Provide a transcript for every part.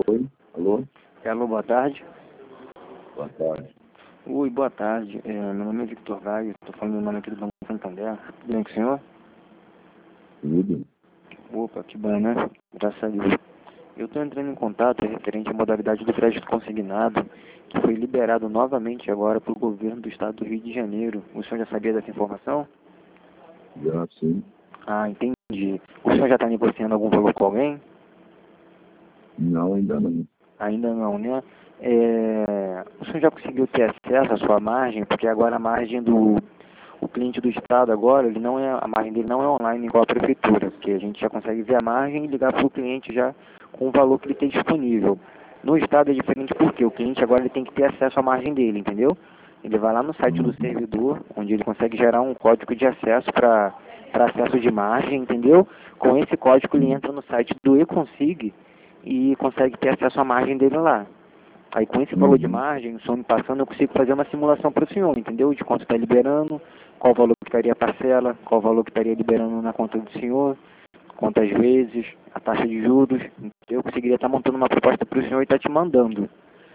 Oi, alô? Alô, boa tarde. Boa tarde. Oi, boa tarde. Meu nome é Victor Gaio, estou falando meu nome aqui do Banco Santander. Tudo bem com o senhor? Tudo? Opa, que bom, né? Graças a Deus. Eu estou entrando em contato referente à modalidade do crédito consignado, que foi liberado novamente agora pelo governo do estado do Rio de Janeiro. O senhor já sabia dessa informação? Já sim. Ah, entendi. O senhor já está negociando algum valor com alguém? Não, ainda não. Ainda não, né? O senhor já conseguiu ter acesso à sua margem? Porque agora a margem do o cliente do estado agora, ele não é, a margem dele não é online igual a prefeitura, porque a gente já consegue ver a margem e ligar para o cliente já com o valor que ele tem disponível. No estado é diferente porque o cliente agora ele tem que ter acesso à margem dele, entendeu? Ele vai lá no site do servidor, onde ele consegue gerar um código de acesso para acesso de margem, entendeu? Com esse código ele entra no site do eConsig e consegue ter acesso à margem dele lá. Aí com esse valor de margem, o senhor me passando, eu consigo fazer uma simulação para o senhor, entendeu? De quanto está liberando, qual o valor que estaria a parcela, qual o valor que estaria liberando na conta do senhor, quantas vezes, a taxa de juros, entendeu? Eu conseguiria estar montando uma proposta para o senhor e estar te mandando.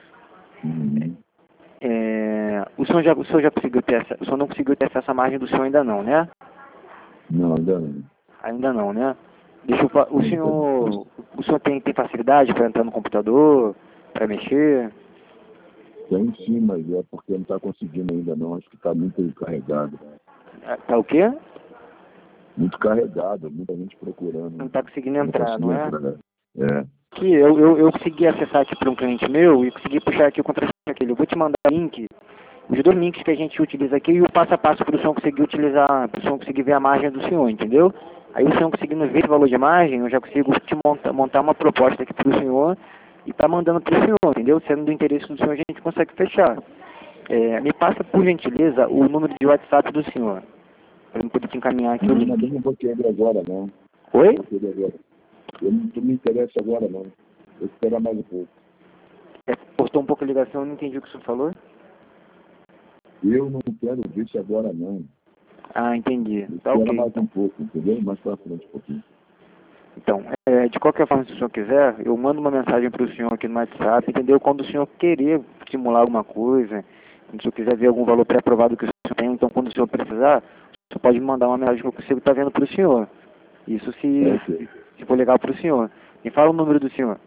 O senhor já conseguiu ter acesso, o senhor não conseguiu ter acesso à margem do senhor ainda não, né? Não, ainda não. Ainda não, né? O senhor tem facilidade para entrar no computador, para mexer? Tem sim, mas é porque não está conseguindo ainda não. Acho que está muito carregado. Tá o quê? Muito carregado, muita gente procurando. Não está conseguindo entrar, não é? É. Que eu consegui acessar aqui para um cliente meu e consegui puxar aqui o contra aquele. Eu vou te mandar link, os dois links que a gente utiliza aqui e o passo a passo para o senhor conseguir utilizar, para o senhor conseguir ver a margem do senhor, entendeu? Aí o senhor conseguindo ver esse valor de margem, eu já consigo te montar uma proposta aqui para o senhor e tá mandando para o senhor, entendeu? Sendo do interesse do senhor, a gente consegue fechar. Me passa, por gentileza, o número de WhatsApp do senhor, para eu poder te encaminhar aqui o link. Não, não vou querer agora não. Oi? Vou querer agora. Eu não me interessa agora não. Vou esperar mais um pouco. Cortou um pouco a ligação, eu não entendi o que o senhor falou. Eu não quero ver isso agora não. Ah, entendi. Tá Espera ok. mais um pouco, entendeu? Mais para frente um pouquinho. Então, de qualquer forma, se o senhor quiser, eu mando uma mensagem para o senhor aqui no WhatsApp, entendeu? Quando o senhor querer estimular alguma coisa, quando o senhor quiser ver algum valor pré-aprovado que o senhor tem, então quando o senhor precisar, o senhor pode me mandar uma mensagem que eu consigo estar vendo para o senhor. Isso se for legal para o senhor. Me fala o número do senhor.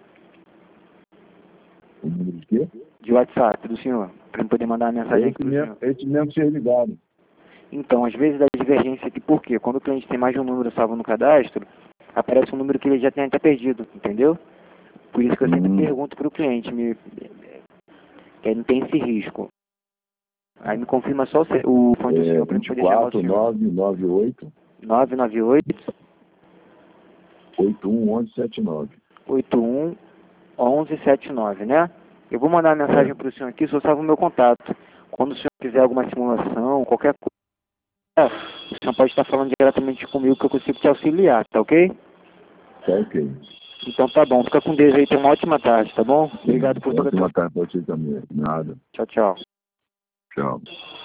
O número de quê? De WhatsApp do senhor, para eu poder mandar uma mensagem aqui para o senhor. Esse mesmo ser ligado. Então, às vezes dá divergência aqui, por quê? Quando o cliente tem mais de um número salvo no cadastro, aparece um número que ele já tem até perdido, entendeu? Por isso que eu sempre pergunto para o cliente, que aí não tem esse risco. Aí me confirma só o fone do senhor para eu poder chamar o senhor. 998 998 81 1179. 81 1179, né? Eu vou mandar uma mensagem para o senhor aqui, só salva o meu contato. Quando o senhor quiser alguma simulação, qualquer coisa, o senhor pode estar falando diretamente comigo que eu consigo te auxiliar, tá ok? Tá ok. Então tá bom, fica com Deus aí, tenha uma ótima tarde, tá bom? Obrigado por toda a Ótima tarde para você também. Nada. Tchau, tchau. Tchau.